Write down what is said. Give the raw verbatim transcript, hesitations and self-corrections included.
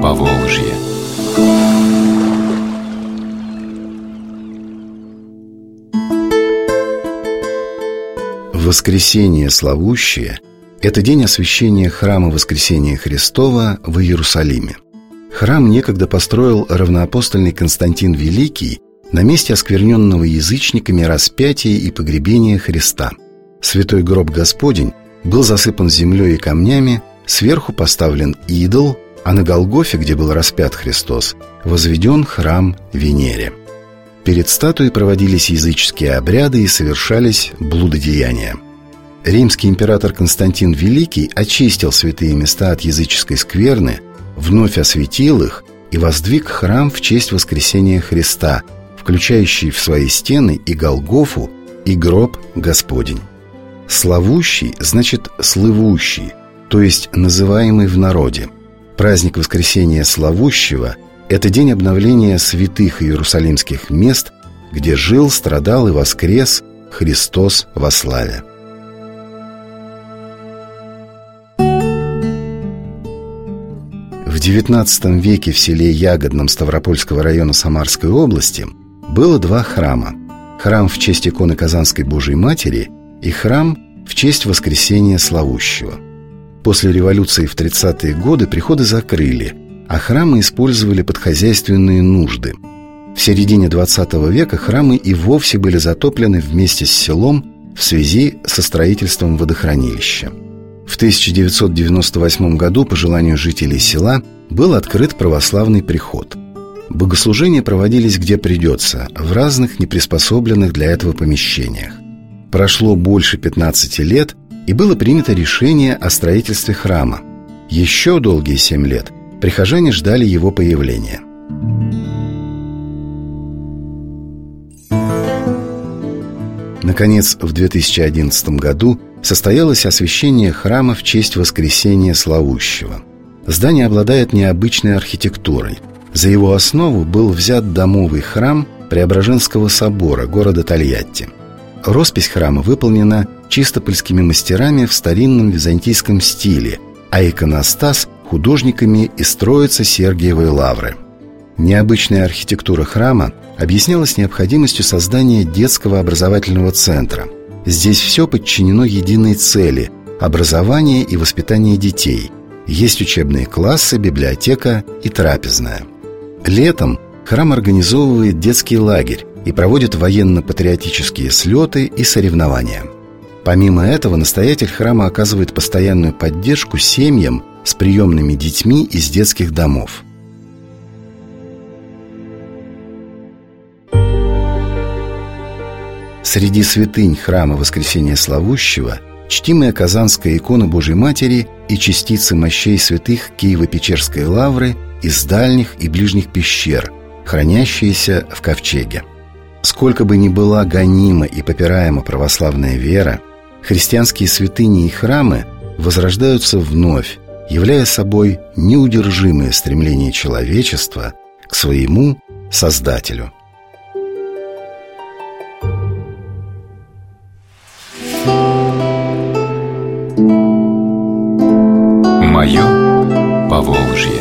Поволжье. Воскресение Славущее – это день освящения храма Воскресения Христова в Иерусалиме. Храм некогда построил равноапостольный Константин Великий на месте оскверненного язычниками распятия и погребения Христа. Святой гроб Господень был засыпан землей и камнями, сверху поставлен идол, а на Голгофе, где был распят Христос, возведен храм Венере. Перед статуей проводились языческие обряды и совершались блудодеяния. Римский император Константин Великий очистил святые места от языческой скверны, вновь осветил их и воздвиг храм в честь воскресения Христа, включающий в свои стены и Голгофу, и гроб Господень. Славущий значит слывущий, то есть называемый в народе. Праздник Воскресения Славущего – это день обновления святых иерусалимских мест, где жил, страдал и воскрес Христос во славе. В девятнадцатом веке в селе Ягодном Ставропольского района Самарской области было два храма. Храм в честь иконы Казанской Божией Матери и храм в честь Воскресения Славущего. После революции в тридцатые годы приходы закрыли, а храмы использовали под хозяйственные нужды. В середине двадцатого века храмы и вовсе были затоплены вместе с селом в связи со строительством водохранилища. В тысяча девятьсот девяносто восьмом году по желанию жителей села был открыт православный приход. Богослужения проводились где придется, в разных неприспособленных для этого помещениях. Прошло больше пятнадцати лет, и было принято решение о строительстве храма. Еще долгие семь лет прихожане ждали его появления. Наконец, в две тысячи одиннадцатом году состоялось освящение храма в честь Воскресения Славущего. Здание обладает необычной архитектурой. За его основу был взят домовый храм Преображенского собора города Тольятти. Роспись храма выполнена чистопольскими мастерами в старинном византийском стиле, а иконостас – художниками из Троице-Сергиевой лавры. Необычная архитектура храма объяснялась необходимостью создания детского образовательного центра. Здесь все подчинено единой цели – образование и воспитание детей. Есть учебные классы, библиотека и трапезная. Летом храм организовывает детский лагерь и проводит военно-патриотические слеты и соревнования. Помимо этого, настоятель храма оказывает постоянную поддержку семьям с приемными детьми из детских домов. Среди святынь храма Воскресения Славущего чтимая Казанская икона Божией Матери и частицы мощей святых Киево-Печерской лавры из дальних и ближних пещер, хранящиеся в ковчеге. Сколько бы ни была гонима и попираема православная вера, христианские святыни и храмы возрождаются вновь, являя собой неудержимое стремление человечества к своему Создателю. Мое Поволжье.